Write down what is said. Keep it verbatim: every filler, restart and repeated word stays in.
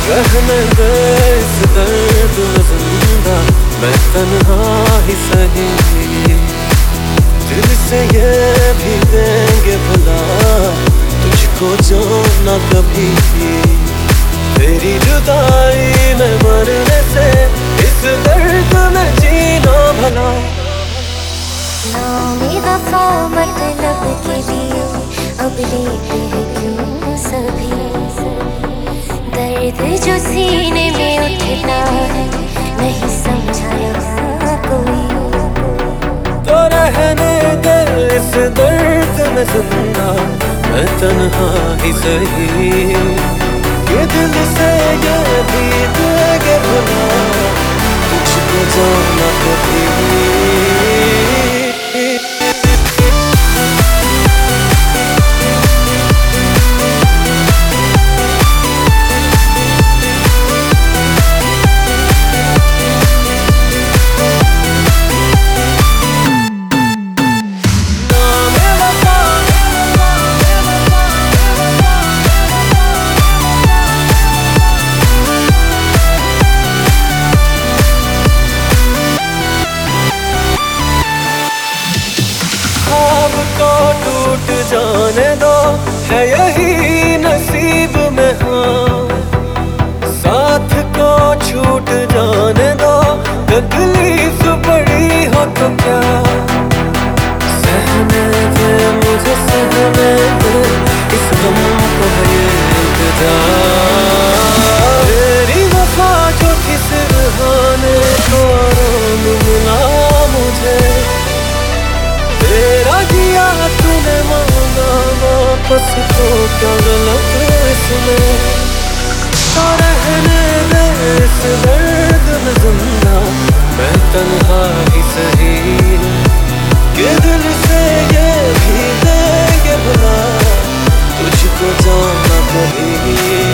रहने दे इस दर्द में जिंदा, मैं तन्हा ही सही। दिल से ये भी देंगे भुला, तुझको जो न कभी। तेरी जुदाई में मरने से इस दर्द में जीना भला। नाम वफा मतलब के लिए अब लेते हैं क्यों सभी। दर्द जो सीने में उठता है नहीं समझा यहाँ कोई। तो रहने दे इस दर्द में जिंदा, मैं तन्हा ही सही। ये दिल से ये भी देंगे भुला, तुझको जाना कभी। को टूट जाने दो, है यही नसीब में। हाँ, साथ को छूट जाने दो, तकलीफ बड़ी हो तो क्या। सहने दे मुझे, सहने दे इस गम को है ये इंतजार। तेरी वफा जो थी सिरहाने को मिला मुझे। तेरा जिया तूने मांगा वापस, तो क्या गलत इसमें। तो रहने दे इस दर्द में जिंदा, मैं तन्हा ही सही। कि दिल से ये भी देंगे भुला, तुझको जाना कभी।